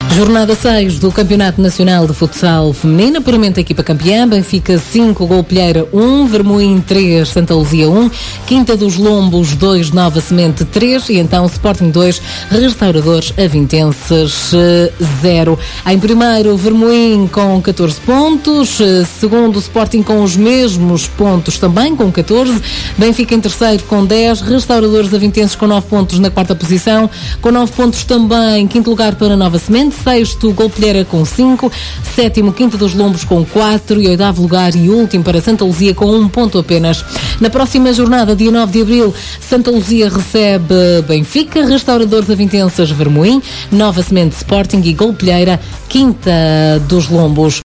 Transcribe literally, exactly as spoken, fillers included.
Jornada seis do Campeonato Nacional de Futsal Feminino, puramente a equipa campeã. Benfica cinco, Golpilheira um, Vermoim três, Santa Luzia um, Quinta dos Lombos dois, Nova Semente três e então Sporting dois, Restauradores Avintenses zero. Em primeiro, Vermoim com catorze pontos, segundo, Sporting com os mesmos pontos também, com catorze, Benfica em terceiro com dez, Restauradores Avintenses com nove pontos na quarta posição, com nove pontos também, quinto lugar para Nova Semente, sexto, Golpilheira com cinco, sétimo, Quinta dos Lombos com quatro e oitavo lugar e último para Santa Luzia com um ponto apenas. Na próxima jornada, dia nove de abril, Santa Luzia recebe Benfica, Restauradores Avintenses Vermoim, Nova Semente Sporting e Golpilheira Quinta dos Lombos.